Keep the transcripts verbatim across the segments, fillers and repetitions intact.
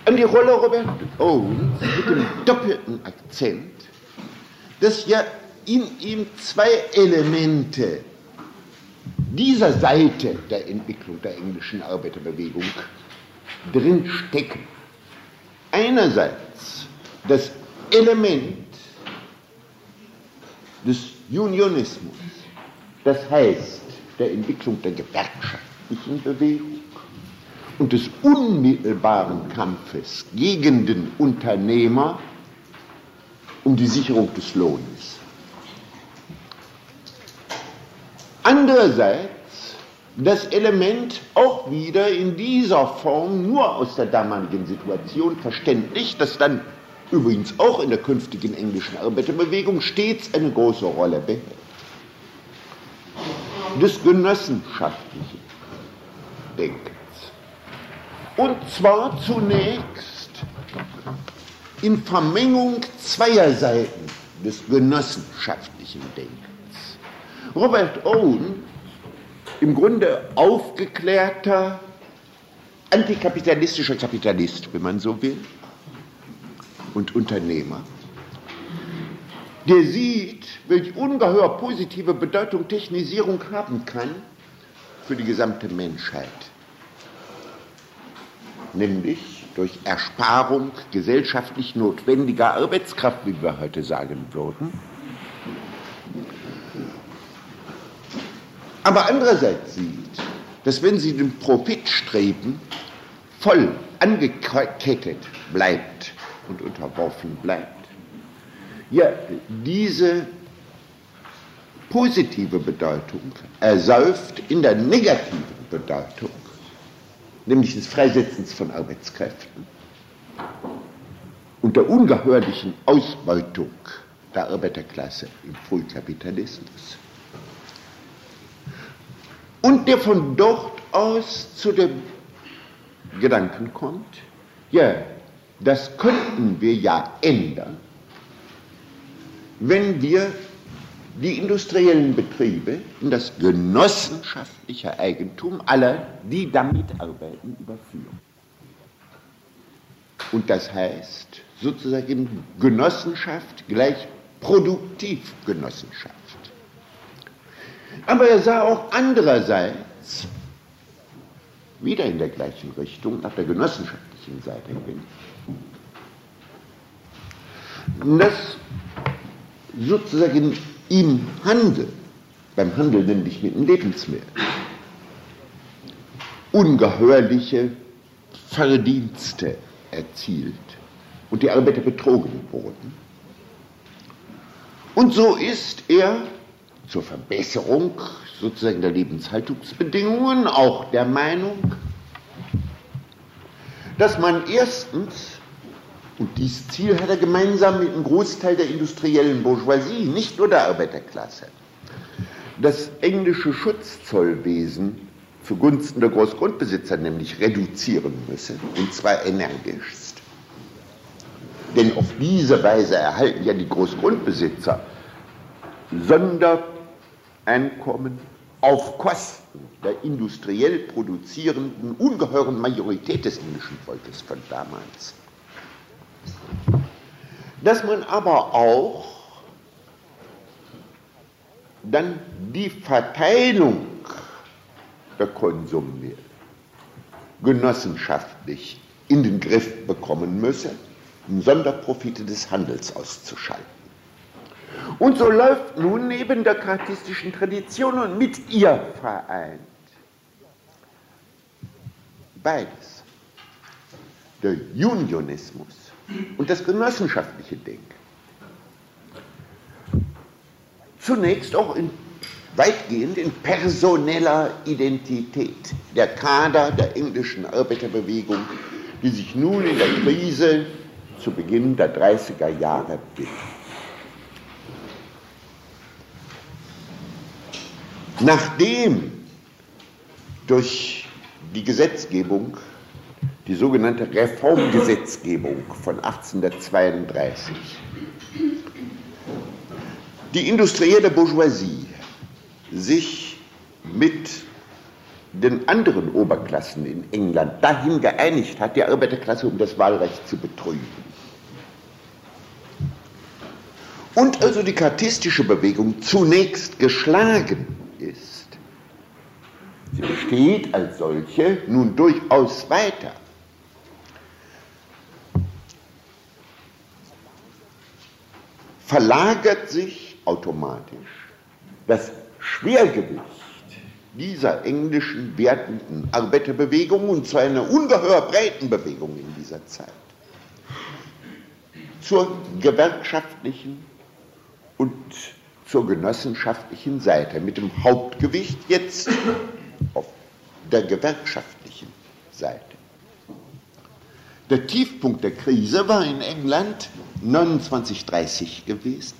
an die Rolle Robert Owens mit dem doppelten Akzent, dass ja in ihm zwei Elemente dieser Seite der Entwicklung der englischen Arbeiterbewegung drin stecken. Einerseits das Element des Unionismus, das heißt der Entwicklung der gewerkschaftlichen Bewegung und des unmittelbaren Kampfes gegen den Unternehmer um die Sicherung des Lohnes. Andererseits das Element auch wieder in dieser Form nur aus der damaligen Situation verständlich, das dann übrigens auch in der künftigen englischen Arbeiterbewegung stets eine große Rolle behält, des genossenschaftlichen Denkens. Und zwar zunächst in Vermengung zweier Seiten des genossenschaftlichen Denkens. Robert Owen, im Grunde aufgeklärter, antikapitalistischer Kapitalist, wenn man so will, und Unternehmer, der sieht, welche ungeheuer positive Bedeutung Technisierung haben kann für die gesamte Menschheit. Nämlich durch Ersparung gesellschaftlich notwendiger Arbeitskraft, wie wir heute sagen würden. Aber andererseits sieht, dass wenn sie den Profit streben, voll angekettet bleibt und unterworfen bleibt, ja, diese positive Bedeutung ersäuft in der negativen Bedeutung, nämlich des Freisetzens von Arbeitskräften und der ungeheuerlichen Ausbeutung der Arbeiterklasse im Frühkapitalismus. Und der von dort aus zu dem Gedanken kommt, ja, das könnten wir ja ändern, wenn wir die industriellen Betriebe in das genossenschaftliche Eigentum aller, die damit arbeiten, überführen. Und das heißt sozusagen Genossenschaft gleich Produktivgenossenschaft. Aber er sah auch andererseits, wieder in der gleichen Richtung, nach der genossenschaftlichen Seite hin, dass sozusagen im Handel, beim Handel nämlich mit den Lebensmitteln, ungeheuerliche Verdienste erzielt und die Arbeiter betrogen wurden. Und so ist er zur Verbesserung sozusagen der Lebenshaltungsbedingungen auch der Meinung, dass man erstens, und dieses Ziel hat er gemeinsam mit einem Großteil der industriellen Bourgeoisie, nicht nur der Arbeiterklasse, das englische Schutzzollwesen zugunsten der Großgrundbesitzer nämlich reduzieren müsse, und zwar energischst. Denn auf diese Weise erhalten ja die Großgrundbesitzer Sondereinkommen auf Kosten der industriell produzierenden ungeheuren Majorität des englischen Volkes von damals. Dass man aber auch dann die Verteilung der Konsummittel genossenschaftlich in den Griff bekommen müsse, um Sonderprofite des Handels auszuschalten. Und so läuft nun neben der chartistischen Tradition und mit ihr vereint beides, der Unionismus und das genossenschaftliche Denken. Zunächst auch in, weitgehend in personeller Identität der Kader der englischen Arbeiterbewegung, die sich nun in der Krise zu Beginn der dreißiger Jahre bildet. Nachdem durch die Gesetzgebung, die sogenannte Reformgesetzgebung von achtzehnhundertzweiunddreißig, die industrielle Bourgeoisie sich mit den anderen Oberklassen in England dahin geeinigt hat, die Arbeiterklasse um das Wahlrecht zu betrügen. Und also die chartistische Bewegung zunächst geschlagen ist, sie besteht als solche nun durchaus weiter. Verlagert sich automatisch das Schwergewicht dieser englischen wertenden Arbeiterbewegung und zu einer ungeheuer breiten Bewegung in dieser Zeit zur gewerkschaftlichen und zur genossenschaftlichen Seite, mit dem Hauptgewicht jetzt auf der gewerkschaftlichen Seite. Der Tiefpunkt der Krise war in England neunundzwanzig dreißig gewesen.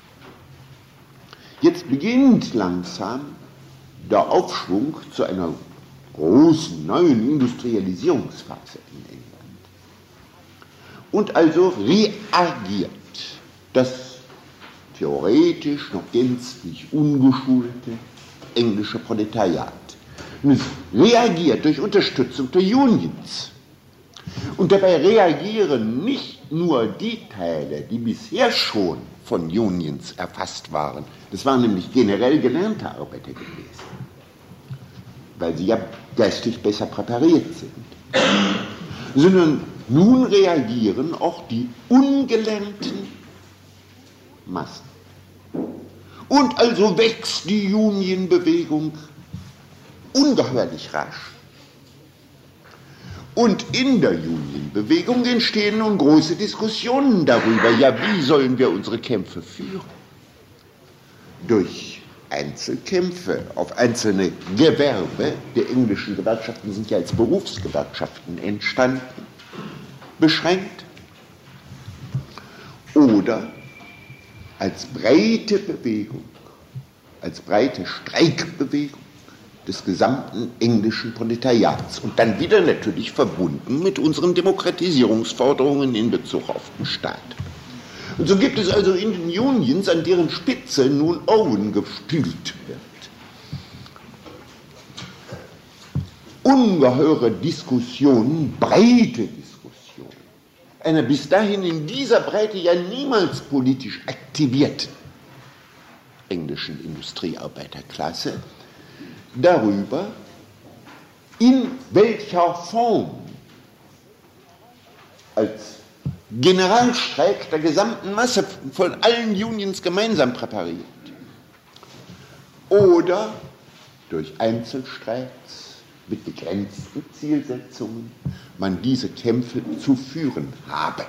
Jetzt beginnt langsam der Aufschwung zu einer großen neuen Industrialisierungsphase in England. Und also reagiert das theoretisch noch gänzlich ungeschulte englische Proletariat. Und es reagiert durch Unterstützung der Unions. Und dabei reagieren nicht nur die Teile, die bisher schon von Unions erfasst waren, das waren nämlich generell gelernte Arbeiter gewesen, weil sie ja geistig besser präpariert sind, sondern nun reagieren auch die ungelernten Massen. Und also wächst die Unionbewegung ungeheuerlich rasch. Und in der Unionbewegung entstehen nun große Diskussionen darüber, ja, wie sollen wir unsere Kämpfe führen? Durch Einzelkämpfe auf einzelne Gewerbe, die englischen Gewerkschaften sind ja als Berufsgewerkschaften entstanden, beschränkt, oder als breite Bewegung, als breite Streikbewegung des gesamten englischen Proletariats und dann wieder natürlich verbunden mit unseren Demokratisierungsforderungen in Bezug auf den Staat. Und so gibt es also in den Unions, an deren Spitze nun Owen gespült wird, ungeheure Diskussionen, breite Diskussionen, einer bis dahin in dieser Breite ja niemals politisch aktivierten englischen Industriearbeiterklasse, darüber, in welcher Form als Generalstreik der gesamten Masse von allen Unions gemeinsam präpariert oder durch Einzelstreiks mit begrenzten Zielsetzungen man diese Kämpfe zu führen habe.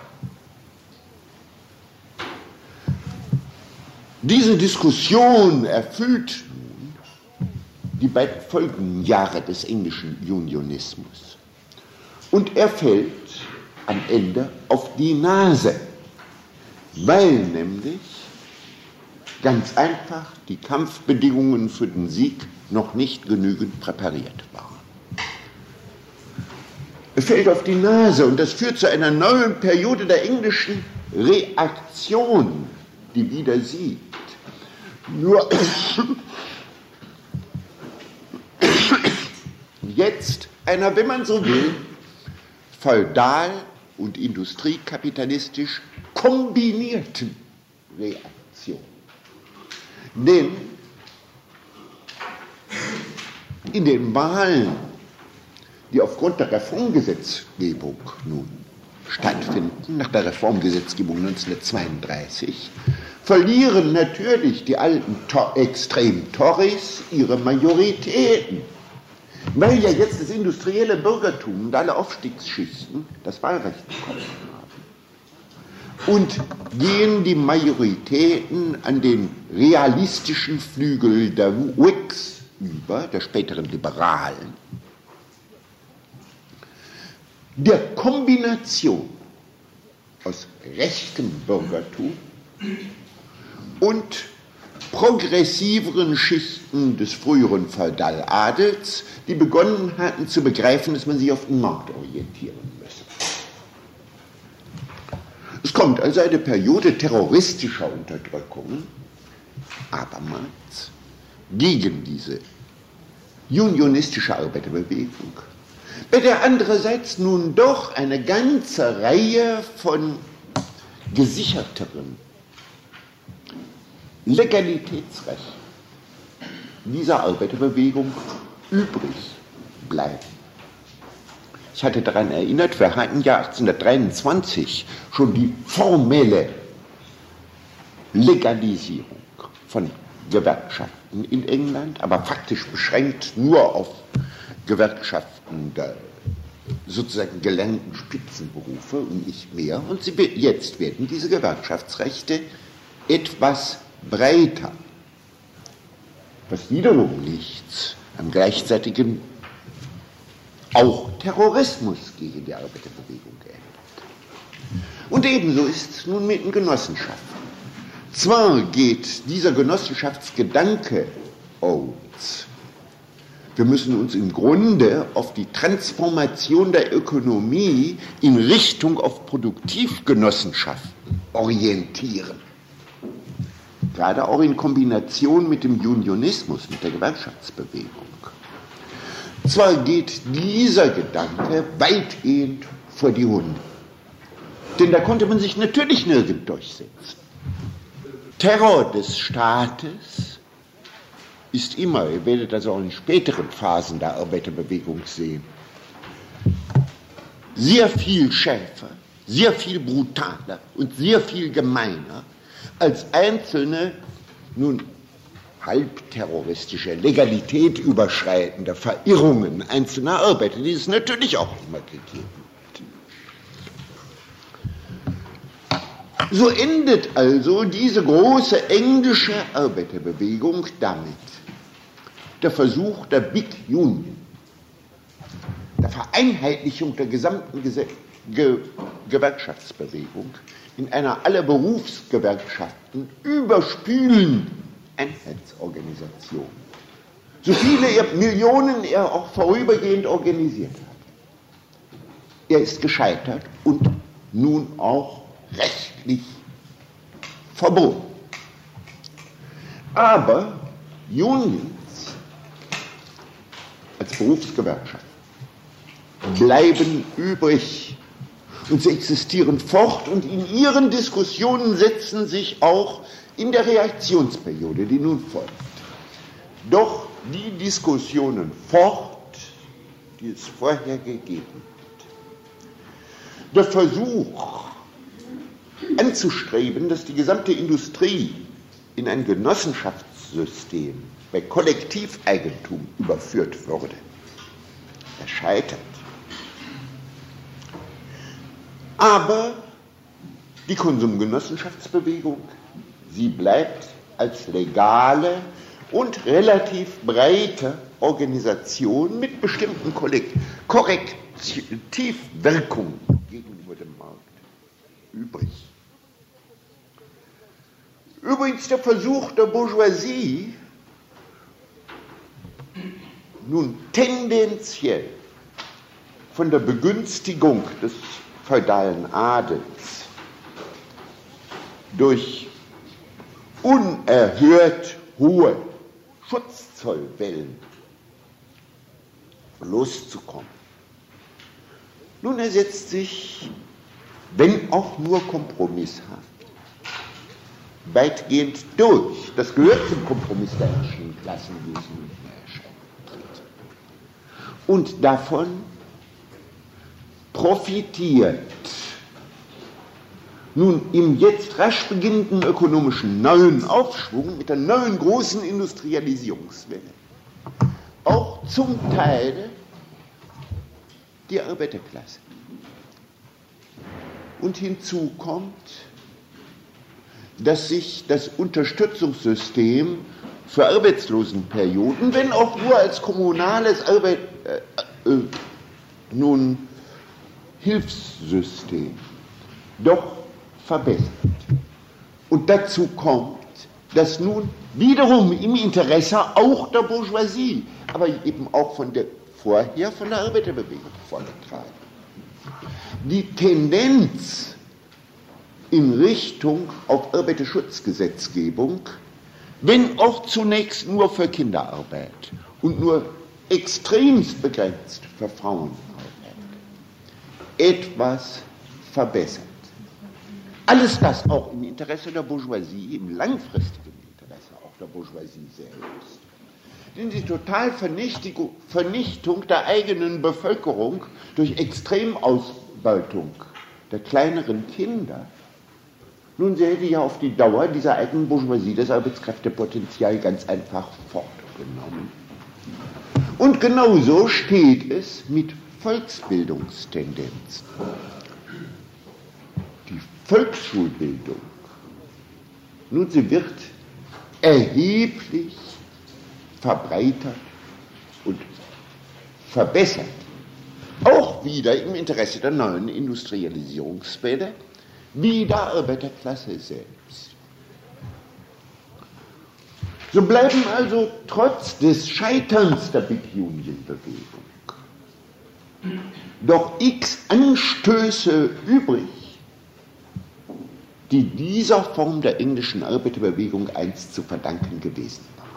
Diese Diskussion erfüllt die beiden folgenden Jahre des englischen Unionismus. Und er fällt am Ende auf die Nase, weil nämlich ganz einfach die Kampfbedingungen für den Sieg noch nicht genügend präpariert waren. Er fällt auf die Nase und das führt zu einer neuen Periode der englischen Reaktion, die wieder siegt. Nur jetzt einer, wenn man so will, feudal und industriekapitalistisch kombinierten Reaktion. Denn in den Wahlen, die aufgrund der Reformgesetzgebung nun stattfinden, nach der Reformgesetzgebung neunzehnhundertzweiunddreißig, verlieren natürlich die alten Extrem-Tories ihre Majoritäten, weil ja jetzt das industrielle Bürgertum und alle Aufstiegsschichten das Wahlrecht bekommen haben. Und gehen die Majoritäten an den realistischen Flügel der Whigs über, der späteren Liberalen, der Kombination aus rechtem Bürgertum und progressiveren Schichten des früheren Feudaladels, die begonnen hatten zu begreifen, dass man sich auf den Markt orientieren müsse. Es kommt also eine Periode terroristischer Unterdrückungen, abermals gegen diese unionistische Arbeiterbewegung, bei der andererseits nun doch eine ganze Reihe von gesicherteren Legalitätsrechten dieser Arbeiterbewegung übrig bleiben. Ich hatte daran erinnert, wir hatten ja achtzehnhundertdreiundzwanzig schon die formelle Legalisierung von Gewerkschaften in England, aber faktisch beschränkt nur auf Gewerkschaften der sozusagen gelernten Spitzenberufe und nicht mehr. Und sie, jetzt werden diese Gewerkschaftsrechte etwas breiter, was wiederum nichts am gleichzeitigen auch Terrorismus gegen die Arbeiterbewegung ändert. Und ebenso ist es nun mit den Genossenschaften. Zwar geht dieser Genossenschaftsgedanke aus, wir müssen uns im Grunde auf die Transformation der Ökonomie in Richtung auf Produktivgenossenschaften orientieren. Gerade auch in Kombination mit dem Unionismus, mit der Gewerkschaftsbewegung. Zwar geht dieser Gedanke weitgehend vor die Hunde, denn da konnte man sich natürlich nirgend durchsetzen. Terror des Staates ist immer, ihr werdet das auch in späteren Phasen der Arbeiterbewegung sehen, sehr viel schärfer, sehr viel brutaler und sehr viel gemeiner als einzelne, nun halbterroristische, Legalität überschreitende Verirrungen einzelner Arbeiter, die es natürlich auch immer gegeben hat. So endet also diese große englische Arbeiterbewegung damit. Der Versuch der Big Union, der Vereinheitlichung der gesamten Ge Ge Gewerkschaftsbewegung in einer aller Berufsgewerkschaften überspülen Einheitsorganisation. So viele er, Millionen er auch vorübergehend organisiert hat. Er ist gescheitert und nun auch rechtlich verboten. Aber Unions als Berufsgewerkschaft bleiben übrig und sie existieren fort und in ihren Diskussionen setzen sich auch in der Reaktionsperiode, die nun folgt, doch die Diskussionen fort, die es vorher gegeben hat. Der Versuch anzustreben, dass die gesamte Industrie in ein Genossenschaftssystem bei Kollektiveigentum überführt würde, er scheitert. Aber die Konsumgenossenschaftsbewegung, sie bleibt als legale und relativ breite Organisation mit bestimmten Korrektivwirkungen gegenüber dem Markt übrig. Übrigens der Versuch der Bourgeoisie, nun tendenziell von der Begünstigung des feudalen Adels durch unerhört hohe Schutzzollwellen loszukommen. Nun ersetzt sich, wenn auch nur kompromisshaft, weitgehend durch. Das gehört zum Kompromiss der herrschenden Klassen, wie es nicht mehr erscheint. Und davon profitiert nun im jetzt rasch beginnenden ökonomischen neuen Aufschwung mit der neuen großen Industrialisierungswelle auch zum Teil die Arbeiterklasse. Und hinzu kommt, dass sich das Unterstützungssystem für Arbeitslosenperioden, wenn auch nur als kommunales Arbeit, äh, äh, nun Hilfssystem, doch verbessert. Und dazu kommt, dass nun wiederum im Interesse auch der Bourgeoisie, aber eben auch von der vorher von der Arbeiterbewegung vorgetragen, die Tendenz in Richtung auf Arbeiterschutzgesetzgebung, wenn auch zunächst nur für Kinderarbeit und nur extremst begrenzt für Frauenarbeit etwas verbessert. Alles das auch im Interesse der Bourgeoisie, im langfristigen Interesse auch der Bourgeoisie selbst, denn die Totalvernichtung Vernichtung der eigenen Bevölkerung durch Extremausbeutung der kleineren Kinder, nun, sie hätte ja auf die Dauer dieser eigenen Bourgeoisie das Arbeitskräftepotenzial ganz einfach fortgenommen. Und genauso steht es mit Volksbildungstendenzen. Die Volksschulbildung, nun, sie wird erheblich verbreitert und verbessert, auch wieder im Interesse der neuen Industrialisierungswelle, wie der Arbeiterklasse selbst. So bleiben also trotz des Scheiterns der Big Union-Bewegung doch x Anstöße übrig, die dieser Form der englischen Arbeiterbewegung einst zu verdanken gewesen waren.